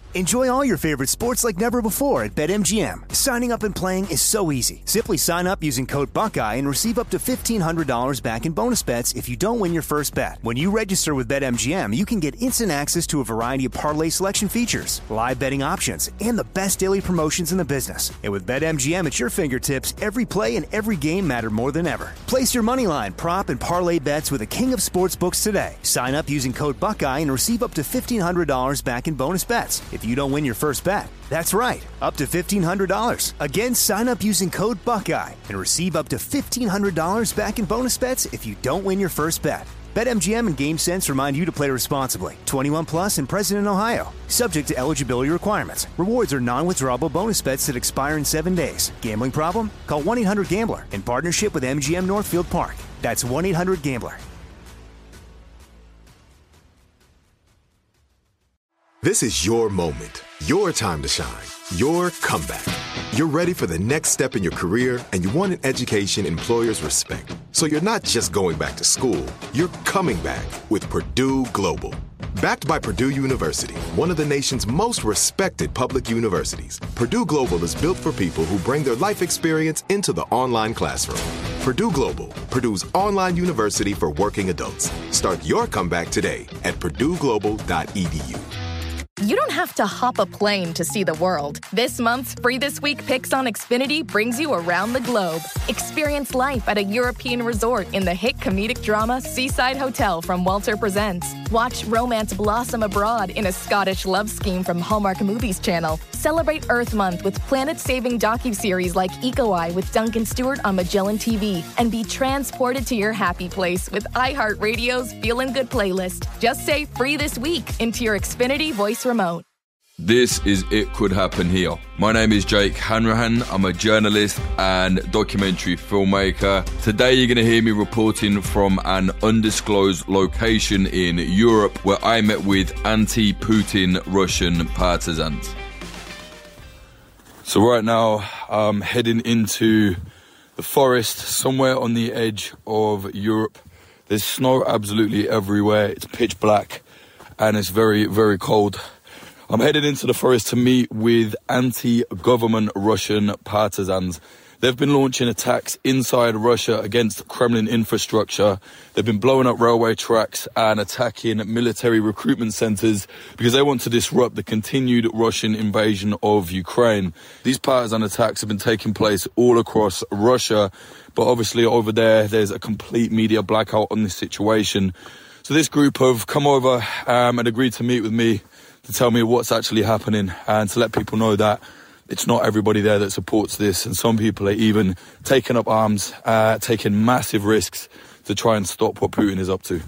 Enjoy all your favorite sports like never before at BetMGM. Signing up and playing is so easy. Simply sign up using code Buckeye and receive up to $1,500 back in bonus bets if you don't win your first bet. When you register with BetMGM, you can get instant access to a variety of parlay selection features, live betting options, and the best daily promotions in the business. And with BetMGM at your fingertips, every play and every game matter more than ever. Place your moneyline, prop, and parlay bets with the king of sportsbooks today. Sign up using code Buckeye and receive up to $1,500 back in bonus bets if you don't win your first bet. That's right, up to $1,500. Again, sign up using code Buckeye and receive up to $1,500 back in bonus bets if you don't win your first bet. BetMGM and GameSense remind you to play responsibly. 21 plus and present in Ohio. Subject to eligibility requirements. Rewards are non-withdrawable bonus bets that expire in 7 days. Gambling problem? Call 1-800-GAMBLER in partnership with MGM Northfield Park. That's 1-800-GAMBLER. This is your moment, your time to shine, your comeback. You're ready for the next step in your career, and you want an education employers respect. So you're not just going back to school, you're coming back with Purdue Global. Backed by Purdue University, one of the nation's most respected public universities, Purdue Global is built for people who bring their life experience into the online classroom. Purdue Global, Purdue's online university for working adults. Start your comeback today at purdueglobal.edu. You don't have to hop a plane to see the world. This month's Free This Week Picks on Xfinity brings you around the globe. Experience life at a European resort in the hit comedic drama Seaside Hotel from Walter Presents. Watch romance blossom abroad in a Scottish love scheme from Hallmark Movies Channel. Celebrate Earth Month with planet-saving docuseries like Eco Eye with Duncan Stewart on Magellan TV. And be transported to your happy place with iHeartRadio's Feelin' Good playlist. Just say Free This Week into your Xfinity voice remote. This is It Could Happen Here. My name is Jake Hanrahan. I'm a journalist and documentary filmmaker. Today you're going to hear me reporting from an undisclosed location in Europe where I met with anti-Putin Russian partisans. So right now I'm heading into the forest somewhere on the edge of Europe. There's snow absolutely everywhere. It's pitch black and it's very, very cold. I'm headed into the forest to meet with anti-government Russian partisans. They've been launching attacks inside Russia against Kremlin infrastructure. They've been blowing up railway tracks and attacking military recruitment centers because they want to disrupt the continued Russian invasion of Ukraine. These partisan attacks have been taking place all across Russia, but obviously over there's a complete media blackout on this situation. So this group have come over and agreed to meet with me to tell me what's actually happening and to let people know that it's not everybody there that supports this, and some people are even taking up arms, taking massive risks to try and stop what Putin is up to.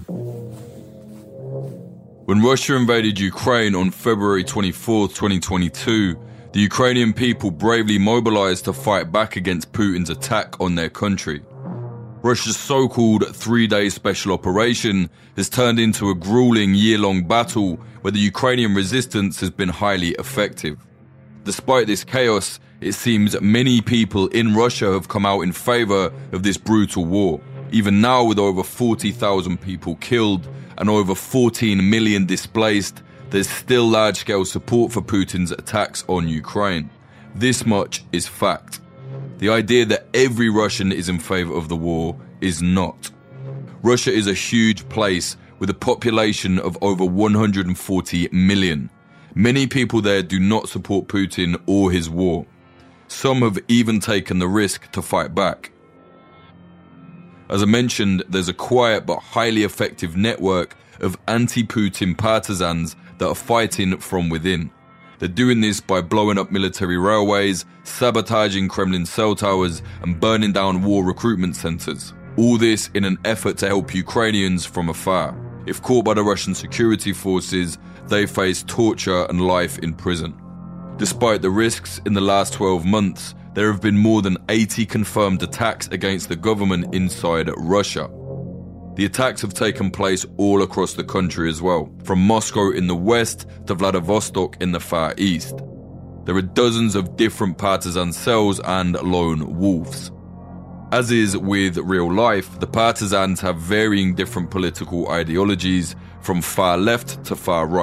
When Russia invaded Ukraine on February 24th, 2022, the Ukrainian people bravely mobilized to fight back against Putin's attack on their country. Russia's so-called 3-day special operation has turned into a grueling year-long battle where the Ukrainian resistance has been highly effective. Despite this chaos, it seems many people in Russia have come out in favor of this brutal war. Even now, with over 40,000 people killed and over 14 million displaced, there's still large-scale support for Putin's attacks on Ukraine. This much is fact. The idea that every Russian is in favor of the war is not. Russia is a huge place with a population of over 140 million. Many people there do not support Putin or his war. Some have even taken the risk to fight back. As I mentioned, there's a quiet but highly effective network of anti-Putin partisans that are fighting from within. They're doing this by blowing up military railways, sabotaging Kremlin cell towers, and burning down war recruitment centers. All this in an effort to help Ukrainians from afar. If caught by the Russian security forces, they face torture and life in prison. Despite the risks, in the last 12 months, there have been more than 80 confirmed attacks against the government inside Russia. The attacks have taken place all across the country as well, from Moscow in the west to Vladivostok in the far east. There are dozens of different partisan cells and lone wolves. As is with real life, the partisans have varying different political ideologies from far left to far right.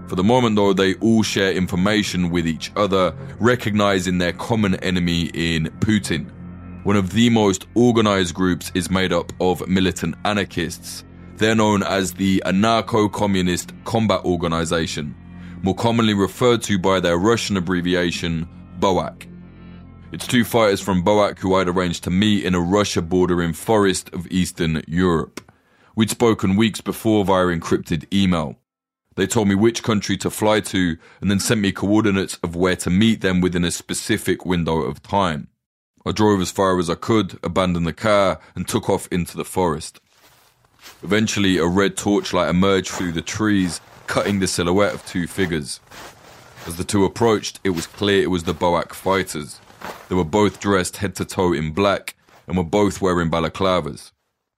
For the moment though, they all share information with each other, recognizing their common enemy in Putin. One of the most organized groups is made up of militant anarchists. They're known as the Anarcho-Communist Combat Organization, more commonly referred to by their Russian abbreviation, BOAK. It's two fighters from BOAK who I'd arranged to meet in a Russia-bordering forest of Eastern Europe. We'd spoken weeks before via encrypted email. They told me which country to fly to and then sent me coordinates of where to meet them within a specific window of time. I drove as far as I could, abandoned the car, and took off into the forest. Eventually, a red torchlight emerged through the trees, cutting the silhouette of two figures. As the two approached, it was clear it was the BOAK fighters. They were both dressed head to toe in black and were both wearing balaclavas.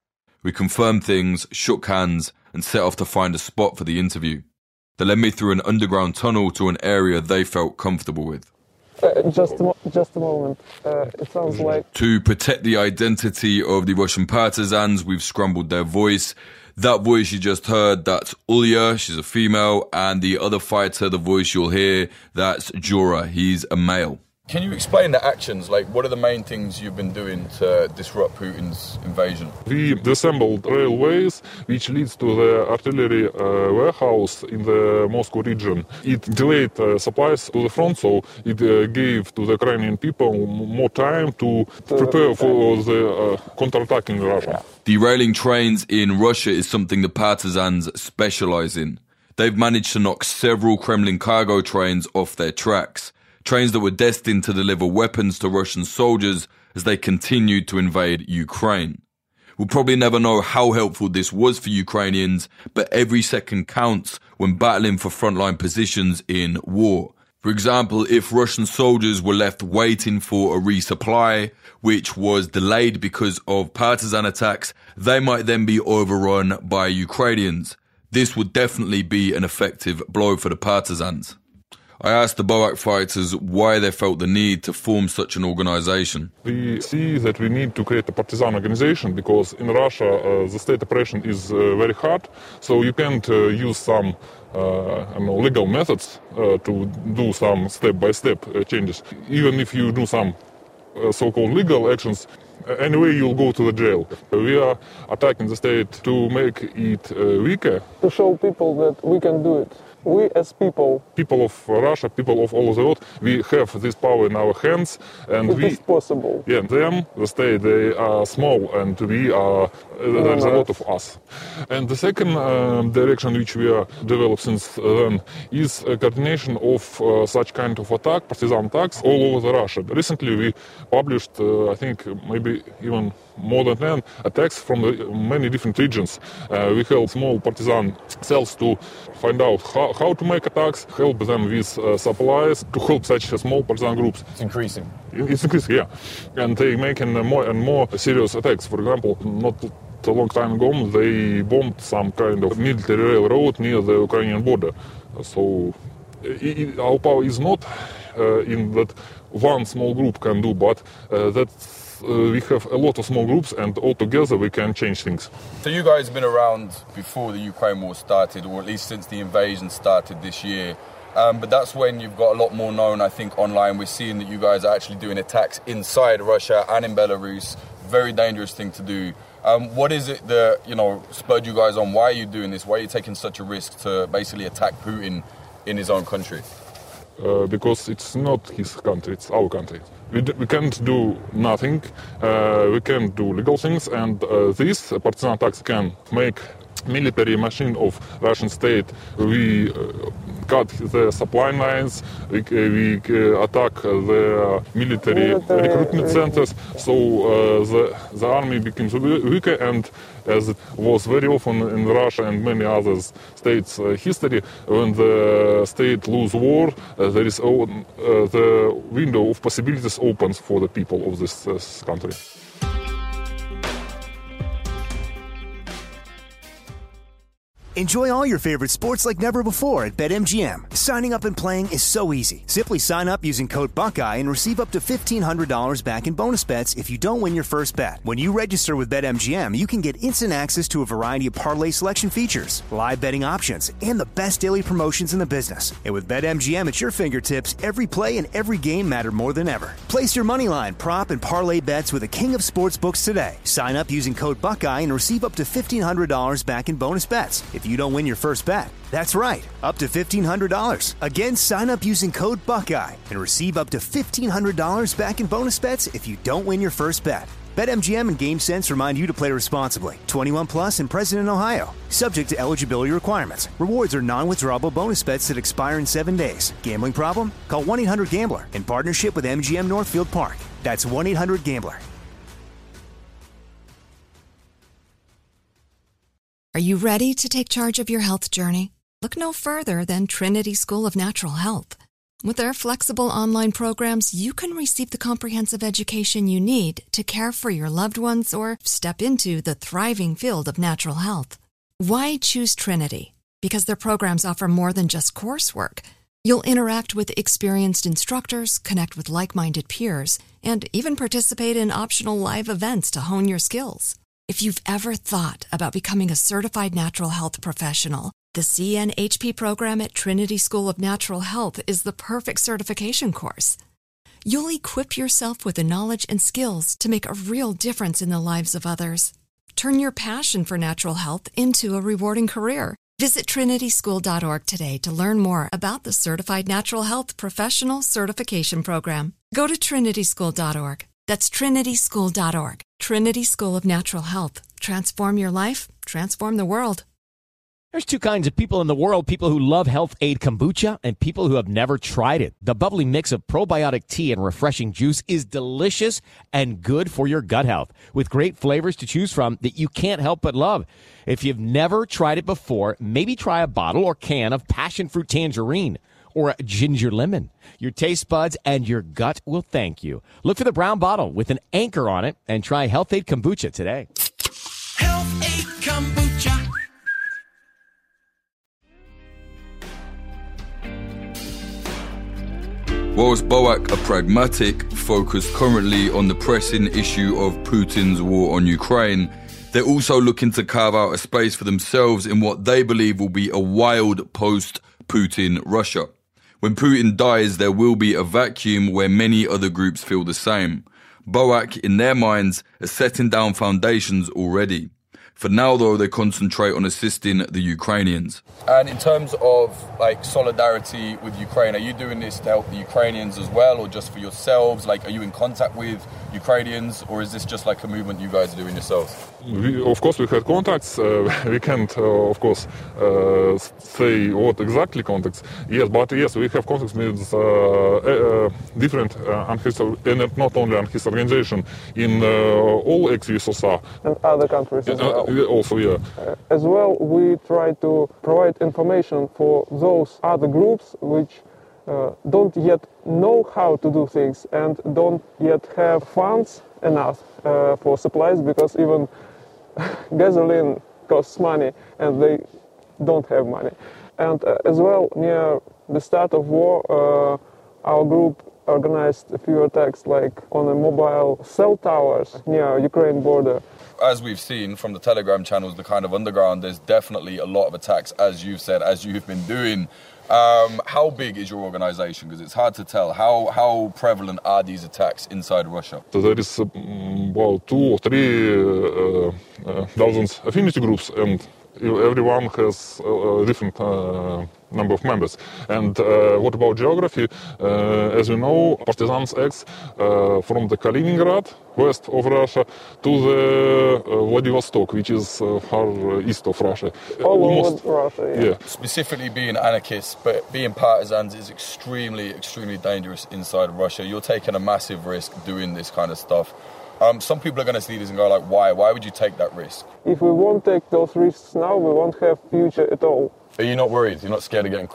We confirmed things, shook hands, and set off to find a spot for the interview. They led me through an underground tunnel to an area they felt comfortable with. Just a moment. It sounds like... To protect the identity of the Russian partisans, we've scrambled their voice. That voice you just heard, that's Ulya, she's a female, and the other fighter, the voice you'll hear, that's Jura, he's a male. Can you explain the actions? Like, what are the main things you've been doing to disrupt Putin's invasion? We disassembled railways, which leads to the artillery warehouse in the Moscow region. It delayed supplies to the front, so it gave to the Ukrainian people more time to prepare for the counterattack in Russia. Derailing trains in Russia is something the partisans specialize in. They've managed to knock several Kremlin cargo trains off their tracks. Trains that were destined to deliver weapons to Russian soldiers as they continued to invade Ukraine. We'll probably never know how helpful this was for Ukrainians, but every second counts when battling for frontline positions in war. For example, if Russian soldiers were left waiting for a resupply, which was delayed because of partisan attacks, they might then be overrun by Ukrainians. This would definitely be an effective blow for the partisans. I asked the BOAK fighters why they felt the need to form such an organization. We see that we need to create a partisan organization because in Russia the state oppression is very hard, so you can't use some legal methods to do some step-by-step changes. Even if you do some so-called legal actions, anyway you'll go to the jail. We are attacking the state to make it weaker. To show people that we can do it. We as people of Russia, people of all over the world, we have this power in our hands, and it is possible. Yeah, them, the state, they are small, and we are. There is a lot of us. And the second direction which we are developed since then is a coordination of such kind of attack, partisan attacks, all over Russia. Recently, we published, I think, maybe even more than 10 attacks from many different regions. We help small partisan cells to find out how to make attacks, help them with supplies, to help such small partisan groups. It's increasing. It's increasing, yeah. And they making more and more serious attacks. For example, not a long time ago, they bombed some kind of military railroad near the Ukrainian border. So our power is not in that one small group can do, but that we have a lot of small groups, and all together we can change things. So you guys have been around before the Ukraine war started, or at least since the invasion started this year. But that's when you've got a lot more known, I think, online. We're seeing that you guys are actually doing attacks inside Russia and in Belarus. Very dangerous thing to do. What is it that, spurred you guys on? Why are you doing this? Why are you taking such a risk to basically attack Putin in his own country? Because it's not his country, it's our country. We can't do nothing, we can't do legal things, and these partisan attacks can make military machine of Russian state. We cut the supply lines, we attack the military recruitment centers, so the army becomes weaker, and as it was very often in Russia and many other states' history, when the state lose war, there is the window of possibilities opens for the people of this country. Enjoy all your favorite sports like never before at BetMGM. Signing up and playing is so easy. Simply sign up using code Buckeye and receive up to $1,500 back in bonus bets if you don't win your first bet. When you register with BetMGM, you can get instant access to a variety of parlay selection features, live betting options, and the best daily promotions in the business. And with BetMGM at your fingertips, every play and every game matter more than ever. Place your moneyline, prop, and parlay bets with the king of sportsbooks today. Sign up using code Buckeye and receive up to $1,500 back in bonus bets if you don't win your first bet. That's right, up to $1,500. Again, sign up using code Buckeye and receive up to $1,500 back in bonus bets if you don't win your first bet. BetMGM and GameSense remind you to play responsibly. 21 plus and present in Ohio. Subject to eligibility requirements. Rewards are non-withdrawable bonus bets that expire in 7 days. Gambling problem? Call 1-800-GAMBLER in partnership with MGM Northfield Park. That's 1-800-GAMBLER. Are you ready to take charge of your health journey? Look no further than Trinity School of Natural Health. With their flexible online programs, you can receive the comprehensive education you need to care for your loved ones or step into the thriving field of natural health. Why choose Trinity? Because their programs offer more than just coursework. You'll interact with experienced instructors, connect with like-minded peers, and even participate in optional live events to hone your skills. If you've ever thought about becoming a certified natural health professional, the CNHP program at Trinity School of Natural Health is the perfect certification course. You'll equip yourself with the knowledge and skills to make a real difference in the lives of others. Turn your passion for natural health into a rewarding career. Visit trinityschool.org today to learn more about the Certified Natural Health Professional Certification Program. Go to trinityschool.org. That's trinityschool.org. Trinity School of Natural Health. Transform your life, transform the world. There's two kinds of people in the world, people who love Health Aid Kombucha and people who have never tried it. The bubbly mix of probiotic tea and refreshing juice is delicious and good for your gut health, with great flavors to choose from that you can't help but love. If you've never tried it before, maybe try a bottle or can of passion fruit tangerine or ginger lemon. Your taste buds and your gut will thank you. Look for the brown bottle with an anchor on it and try Health Aid Kombucha today. Health Aid Kombucha. Whilst BOAC are pragmatic, focused currently on the pressing issue of Putin's war on Ukraine, they're also looking to carve out a space for themselves in what they believe will be a wild post-Putin Russia. When Putin dies, there will be a vacuum where many other groups feel the same. BOAC, in their minds, are setting down foundations already. For now, though, they concentrate on assisting the Ukrainians. And in terms of solidarity with Ukraine, are you doing this to help the Ukrainians as well, or just for yourselves? Are you in contact with Ukrainians, or is this just a movement you guys are doing yourselves? Of course, we had contacts. We can't, of course, say what exactly contacts. Yes, but yes, we have contacts with different and not only his organization in all ex-USSR. And other countries as well. Also, yeah. As well, we try to provide information for those other groups which don't yet know how to do things and don't yet have funds enough for supplies, because even gasoline costs money and they don't have money. And as well, near the start of war, our group organized a few attacks on the mobile cell towers near Ukraine border. As we've seen from the Telegram channels, the kind of underground, there's definitely a lot of attacks, as you've said, as you've been doing. How big is your organization? Because it's hard to tell. How prevalent are these attacks inside Russia? So there is about 2 or 3 dozen affinity groups, and everyone has a different number of members. And what about geography? As you know, Partizans X from the Kaliningrad, west of Russia, to the Vladivostok, which is far east of Russia. Almost over Russia, yeah. Specifically being anarchists, but being partisans is extremely, extremely dangerous inside Russia. You're taking a massive risk doing this kind of stuff. Some people are going to see this and go why? Why would you take that risk? If we won't take those risks now, we won't have future at all. Are you not worried? You're not scared of getting caught?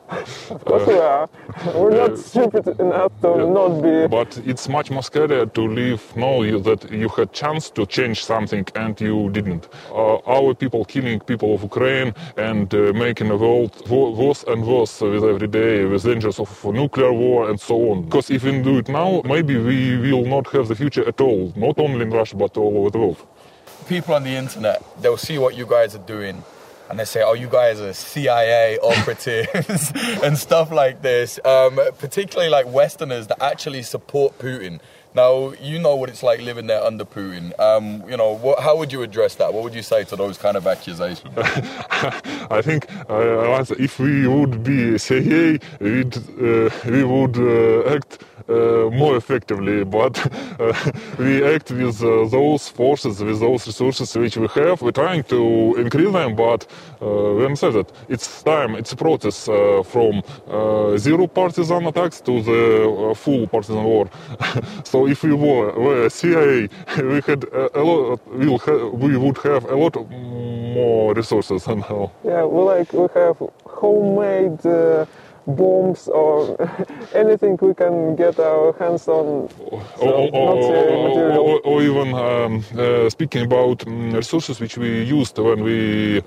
Of course we are. We're not stupid enough to not be. But it's much more scary to know that you had chance to change something and you didn't. Our people killing people of Ukraine and making the world worse and worse with every day, with dangers of nuclear war and so on. Because if we do it now, maybe we will not have the future at all, not only in Russia but all over the world. People on the internet, they'll see what you guys are doing and they say, oh, you guys are CIA operatives and stuff like this, particularly like Westerners that actually support Putin. Now, you know what it's like living there under Putin. How would you address that? What would you say to those kind of accusations? I think if we would be CIA, we would act more effectively, but we act with those forces, with those resources which we have. We're trying to increase them, but we understand that it's time, it's a process from zero partisan attacks to the full partisan war. So if we were CIA, we would have a lot more resources somehow. Yeah, we have homemade bombs or anything we can get our hands on. Or even speaking about resources which we used when we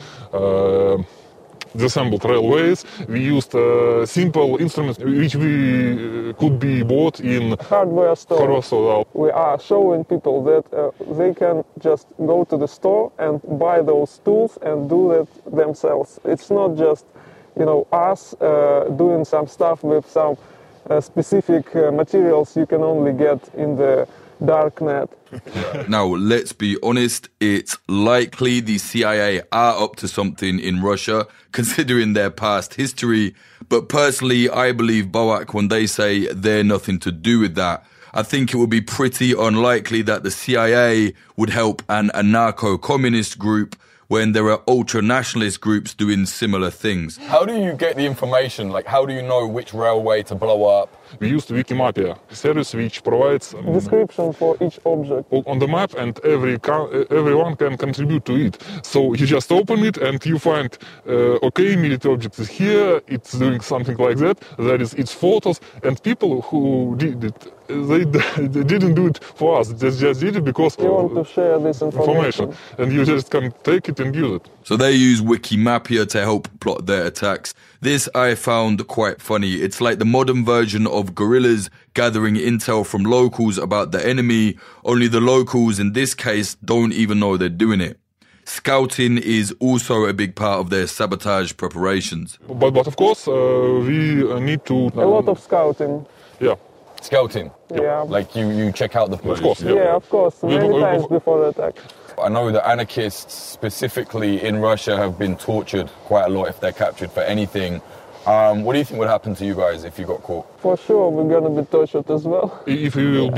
disassembled railways, we used simple instruments which we could be bought in hardware store. We are showing people that they can just go to the store and buy those tools and do it themselves. It's not just us doing some stuff with some specific materials you can only get in the dark net. Now, let's be honest, it's likely the CIA are up to something in Russia, considering their past history. But personally, I believe Boak when they say they're nothing to do with that. I think it would be pretty unlikely that the CIA would help an anarcho-communist group when there are ultra-nationalist groups doing similar things. How do you get the information? Like, how do you know which railway to blow up? We used Wikimapia, a service which provides description for each object on the map, and everyone can contribute to it. So you just open it and you find, okay, military object is here, it's doing something like that, there is its photos, and people who did it, they didn't do it for us, they just did it because you want to share this information, and you just can take it and use it. So they use Wikimapia to help plot their attacks. This I found quite funny. It's like the modern version of guerrillas gathering intel from locals about the enemy, only the locals in this case don't even know they're doing it. Scouting is also a big part of their sabotage preparations. But of course, we need to... a lot of scouting. Yeah. Scouting? Yeah. Like you check out the place? Of course, yeah, of course. Many times before the attack. I know that anarchists specifically in Russia have been tortured quite a lot if they're captured for anything. What do you think would happen to you guys if you got caught? For sure, we're gonna be tortured as well. If we will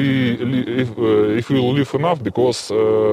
if we will live enough, because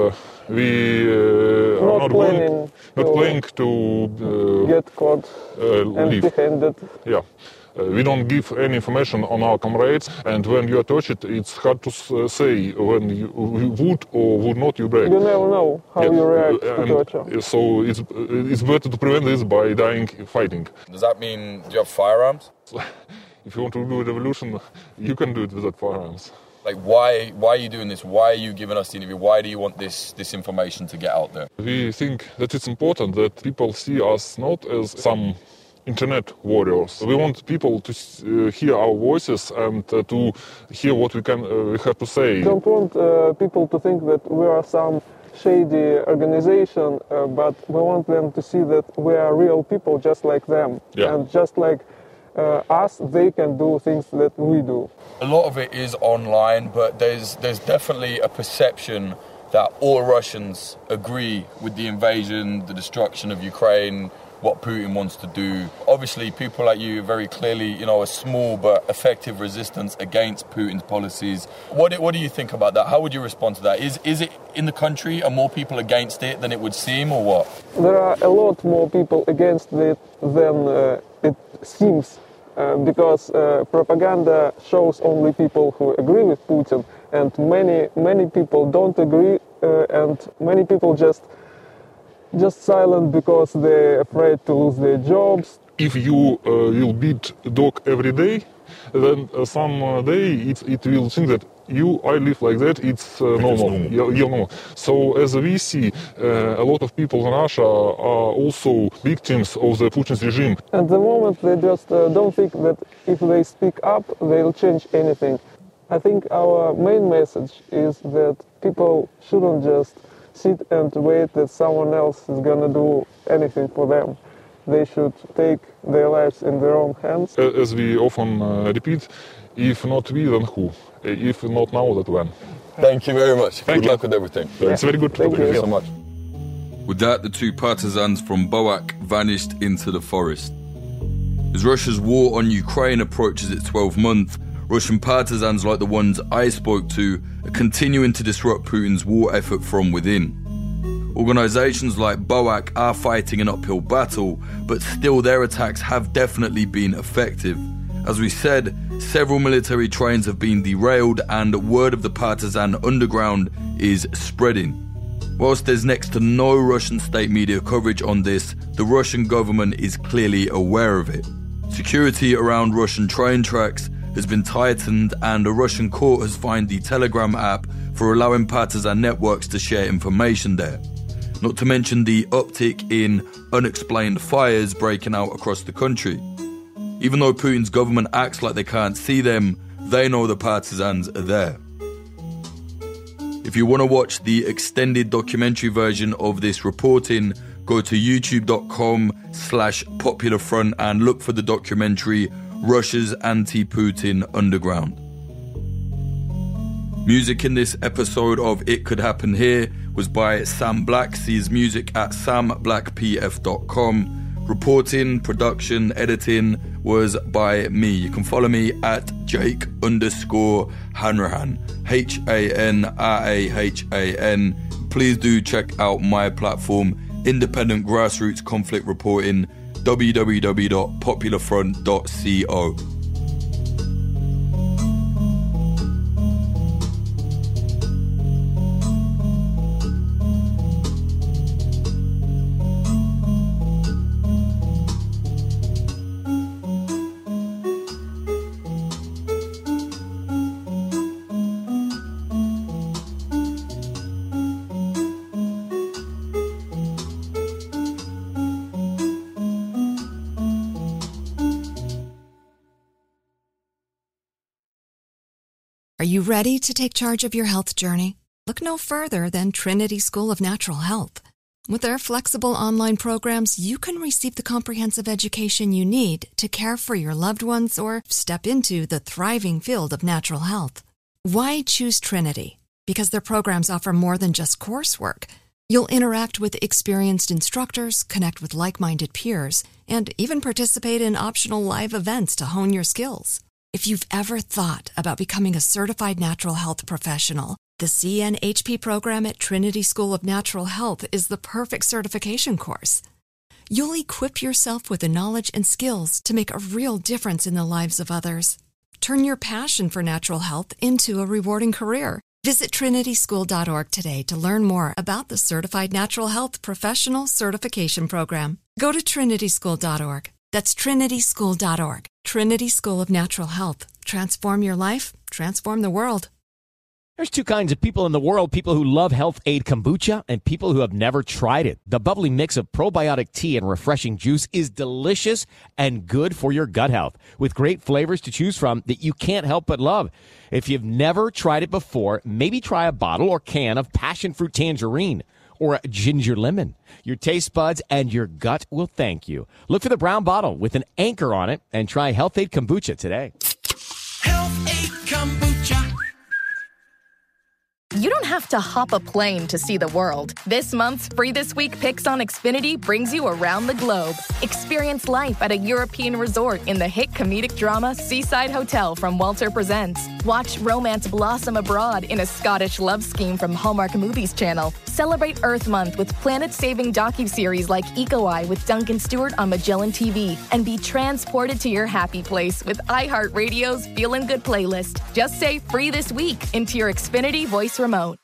we are not planning to get caught empty-handed. Yeah. We don't give any information on our comrades, and when you are tortured, it's hard to say when you would or would not you break. You never know how you react to torture. So it's better to prevent this by dying fighting. Does that mean, do you have firearms? If you want to do a revolution, you can do it without firearms. Like, why are you doing this? Why are you giving us the interview? Why do you want this information to get out there? We think that it's important that people see us not as some internet warriors. We want people to hear our voices and to hear what we have to say. We don't want people to think that we are some shady organization, but we want them to see that we are real people just like them. Yeah. And just like us, they can do things that we do. A lot of it is online, but there's definitely a perception that all Russians agree with the invasion, the destruction of Ukraine, what Putin wants to do. Obviously, people like you very clearly, a small but effective resistance against Putin's policies. What do you think about that? How would you respond to that? Is it in the country, are more people against it than it would seem, or what? There are a lot more people against it than it seems, because propaganda shows only people who agree with Putin, and many people don't agree, and many people just silent because they're afraid to lose their jobs, if you will beat dog every day, then some day it will think that I live like that, it's normal. So as we see, a lot of people in Russia are also victims of the Putin's regime. At the moment, they just don't think that if they speak up, they'll change anything. I think our main message is that people shouldn't just sit and wait that someone else is gonna do anything for them. They should take their lives in their own hands. As we often repeat, if not we, then who? If not now, then when? Thank you very much. Good luck with everything. It's very good. Thank you so much. With that, the two partisans from Boak vanished into the forest. As Russia's war on Ukraine approaches its 12th month, Russian partisans like the ones I spoke to are continuing to disrupt Putin's war effort from within. Organisations like Boak are fighting an uphill battle, but still their attacks have definitely been effective. As we said, several military trains have been derailed and word of the partisan underground is spreading. Whilst there's next to no Russian state media coverage on this, the Russian government is clearly aware of it. Security around Russian train tracks has been tightened and a Russian court has fined the Telegram app for allowing partisan networks to share information there. Not to mention the uptick in unexplained fires breaking out across the country. Even though Putin's government acts like they can't see them, they know the partisans are there. If you want to watch the extended documentary version of this reporting, go to youtube.com/popularfront and look for the documentary Russia's Anti-Putin Underground. Music in this episode of It Could Happen Here was by Sam Black. See his music at samblackpf.com. Reporting, production, editing was by me. You can follow me at Jake_Hanrahan, HANRAHAN. Please do check out my platform, Independent Grassroots Conflict Reporting, www.popularfront.co. Are you ready to take charge of your health journey? Look no further than Trinity School of Natural Health. With their flexible online programs, you can receive the comprehensive education you need to care for your loved ones or step into the thriving field of natural health. Why choose Trinity? Because their programs offer more than just coursework. You'll interact with experienced instructors, connect with like-minded peers, and even participate in optional live events to hone your skills. If you've ever thought about becoming a certified natural health professional, the CNHP program at Trinity School of Natural Health is the perfect certification course. You'll equip yourself with the knowledge and skills to make a real difference in the lives of others. Turn your passion for natural health into a rewarding career. Visit trinityschool.org today to learn more about the Certified Natural Health Professional Certification Program. Go to trinityschool.org. That's trinityschool.org. Trinity School of Natural Health. Transform your life, transform the world. There's two kinds of people in the world, people who love Health Aid Kombucha and people who have never tried it. The bubbly mix of probiotic tea and refreshing juice is delicious and good for your gut health, with great flavors to choose from that you can't help but love. If you've never tried it before, maybe try a bottle or can of passion fruit tangerine or a ginger lemon. Your taste buds and your gut will thank you. Look for the brown bottle with an anchor on it and try Health Aid Kombucha today. Health Aid Kombucha. You don't have to hop a plane to see the world. This month's Free This Week Picks on Xfinity brings you around the globe. Experience life at a European resort in the hit comedic drama Seaside Hotel from Walter Presents. Watch romance blossom abroad in a Scottish love scheme from Hallmark Movies Channel. Celebrate Earth Month with planet-saving docuseries like Eco Eye with Duncan Stewart on Magellan TV. And be transported to your happy place with iHeartRadio's Feelin' Good playlist. Just say Free This Week into your Xfinity voice remote.